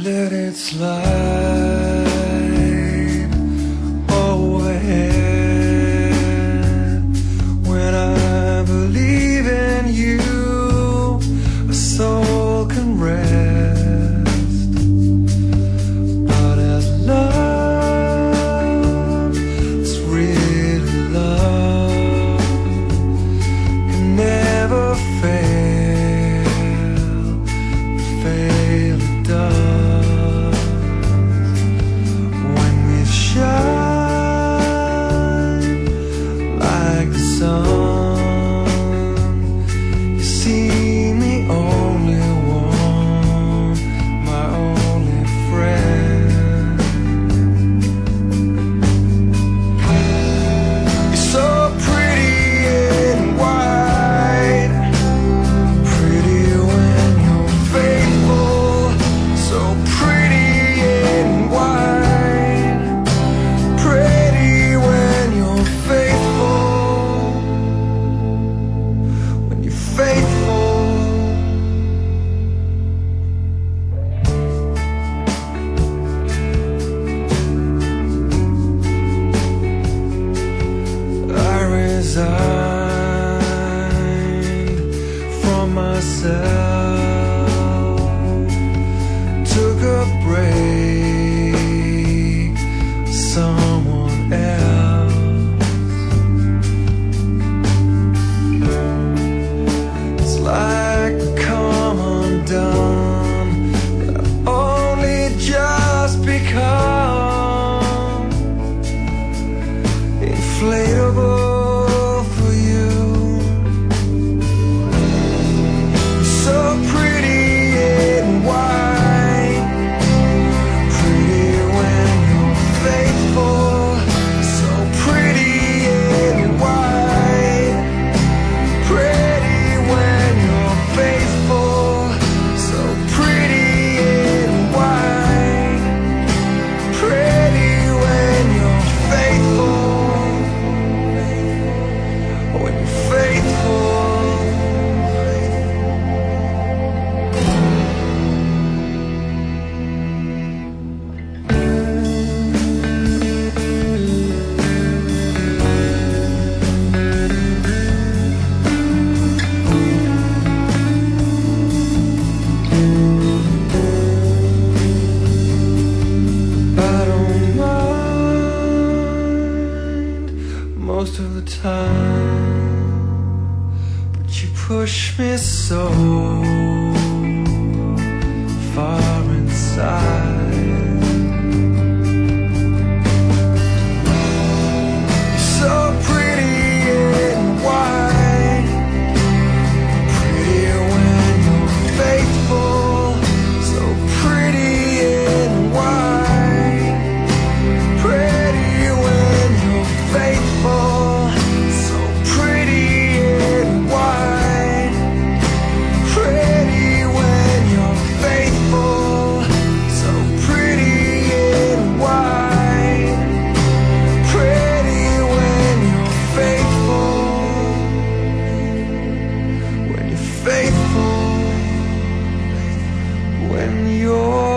let it slide overhead. When I believe in you, a soul can rest. But as love is really love, can never fail it does. When we shine like the sun, you see me only one, my only friend. You're so pretty and white, pretty when you're faithful, so pretty and white, pretty when you're faithful, when you're faithful. I resigned from myself, took a break, someone else. It's like a come undone, but I've only just become inflatable for you. You're so pretty and white, pretty when you're faithful, so pretty and white, pretty when you're faithful, so pretty and white, pretty when you're faithful, when you're faithful. I don't mind most of the time, but you push me so far inside. You're so pretty and white, pretty when you're faithful, so pretty and white, pretty when you're faithful, so pretty and white, pretty when you're faithful, so pretty and white, pretty when you're faithful, when you're faithful, when you're